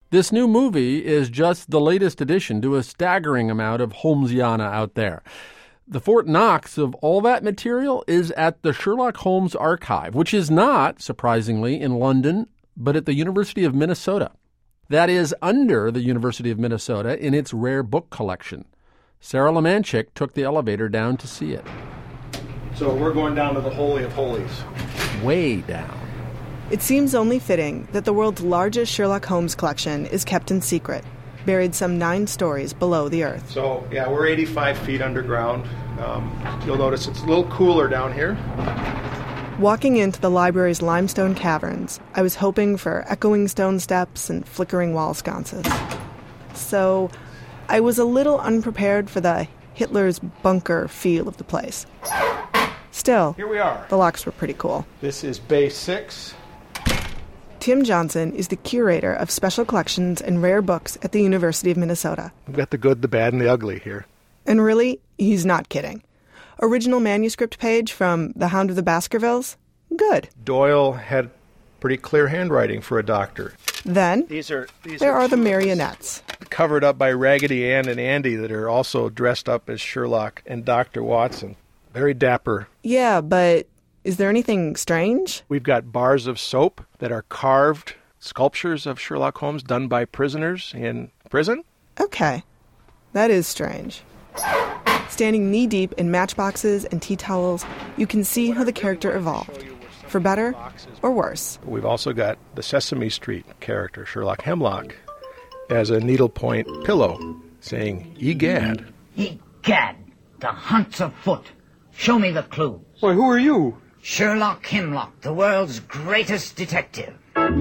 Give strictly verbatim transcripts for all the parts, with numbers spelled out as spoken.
This new movie is just the latest addition to a staggering amount of Holmesiana out there. The Fort Knox of all that material is at the Sherlock Holmes Archive, which is not, surprisingly, in London, but at the University of Minnesota. That is under the University of Minnesota in its rare book collection. Sarah Lemanchik took the elevator down to see it. So we're going down to the Holy of Holies. Way down. It seems only fitting that the world's largest Sherlock Holmes collection is kept in secret, buried some nine stories below the earth. So, yeah, we're eighty-five feet underground. Um, you'll notice it's a little cooler down here. Walking into the library's limestone caverns, I was hoping for echoing stone steps and flickering wall sconces. So I was a little unprepared for the Hitler's bunker feel of the place. Still, here we are. The locks were pretty cool. This is Bay six. Tim Johnson is the curator of special collections and rare books at the University of Minnesota. We've got the good, the bad, and the ugly here. And really, he's not kidding. Original manuscript page from The Hound of the Baskervilles? Good. Doyle had pretty clear handwriting for a doctor. Then, these are, these there are, are the marionettes. Covered up by Raggedy Ann and Andy that are also dressed up as Sherlock and Doctor Watson. Very dapper. Yeah, but is there anything strange? We've got bars of soap that are carved sculptures of Sherlock Holmes done by prisoners in prison. Okay, that is strange. Standing knee-deep in matchboxes and tea towels, you can see how the character evolved, for better or worse. We've also got the Sesame Street character, Sherlock Hemlock, as a needlepoint pillow, saying, "Egad." Egad, the hunt's afoot. Show me the clues. Why, who are you? Sherlock Hemlock, the world's greatest detective.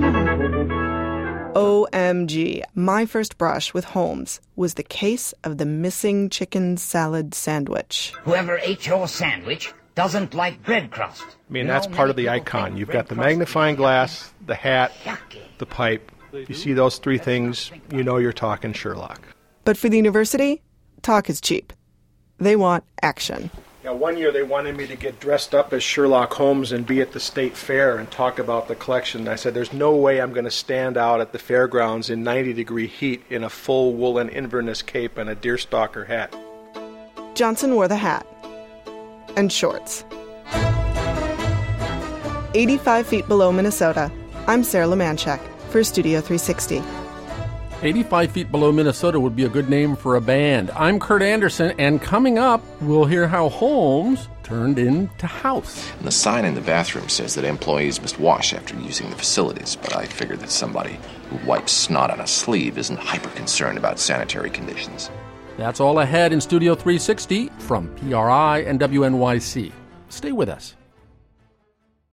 O M G, my first brush with Holmes was the case of the missing chicken salad sandwich. Whoever ate your sandwich doesn't like bread crust. I mean, that's part of the icon. You've got the magnifying glass, the hat, the pipe. You see those three things, you know you're talking Sherlock. But for the university, talk is cheap. They want action. Yeah, one year they wanted me to get dressed up as Sherlock Holmes and be at the state fair and talk about the collection. I said, there's no way I'm going to stand out at the fairgrounds in ninety degree heat in a full woolen Inverness cape and a deerstalker hat. Johnson wore the hat. And shorts. eighty-five feet below Minnesota, I'm Sarah Lemanchik for Studio three sixty. eighty-five feet below Minnesota would be a good name for a band. I'm Kurt Anderson, and coming up, we'll hear how Holmes turned into House. And the sign in the bathroom says that employees must wash after using the facilities, but I figured that somebody who wipes snot on a sleeve isn't hyper-concerned about sanitary conditions. That's all ahead in Studio three sixty from P R I and W N Y C. Stay with us.